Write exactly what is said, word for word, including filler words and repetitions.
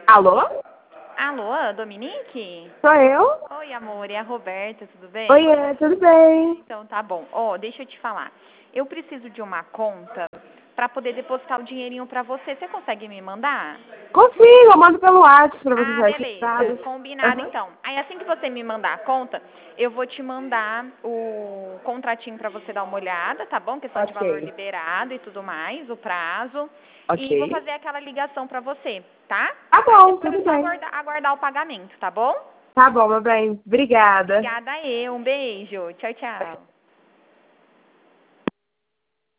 Alô? Alô, Dominique? Sou eu? Oi, amor, é a Roberta, tudo bem? Oiê, tudo bem? Então tá bom. Ó, deixa eu te falar. Eu preciso de uma conta pra poder depositar o dinheirinho pra você. Você consegue me mandar? Consigo, eu mando pelo WhatsApp pra você Ah, ser beleza. registrado. Combinado Aham. então. Aí assim que você me mandar a conta, eu vou te mandar o contratinho pra você dar uma olhada, tá bom? Questão de valor Ok, liberado e tudo mais, o prazo. E vou ok. fazer aquela ligação pra você, tá? Tá Aí bom, depois é tudo só bem. aguardar, aguardar o pagamento, tá bom? Tá bom, meu bem. Obrigada. Obrigada eu. Um beijo. Tchau, tchau.